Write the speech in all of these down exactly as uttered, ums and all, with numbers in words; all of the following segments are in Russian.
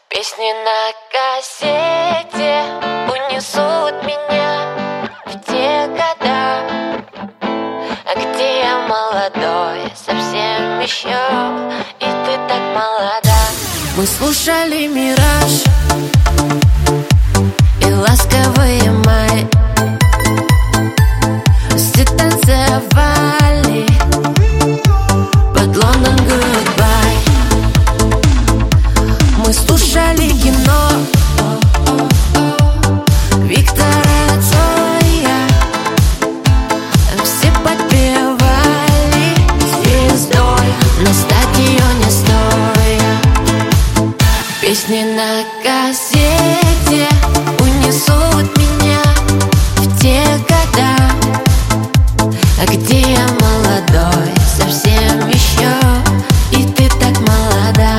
Песни на кассете унесут меня в те года, где я молодой, совсем еще, и ты так молода. Мы слушали «Мираж» и ласковые май, все танцевали под Лондон Гудбай. Мы слушали кино Виктора Цоя, все подпевали звездой на стадионе стоя. Песни на кассете унесут меня в те года, где я молодой, совсем еще, и ты так молода.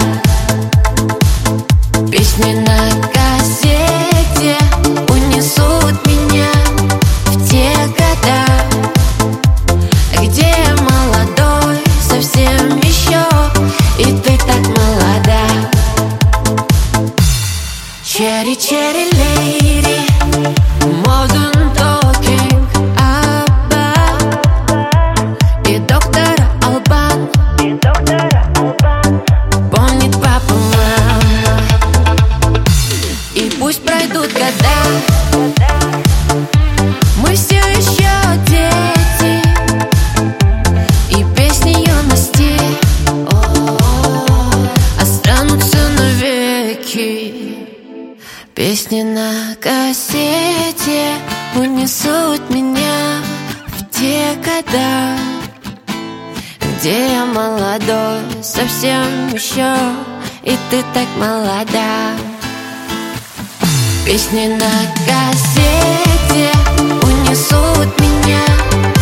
Песни на кассете унесут меня в те года, где я молодой, совсем еще, и ты так молода. Cherry, cherry lady, modern talking, Абба и доктор Албан, помнит папа, мама. И пусть пройдут года, мы все еще дети, и песни юности останутся навеки. Песни на кассете унесут меня в те года, где я молодой, совсем еще, и ты так молода. Песни на кассете унесут меня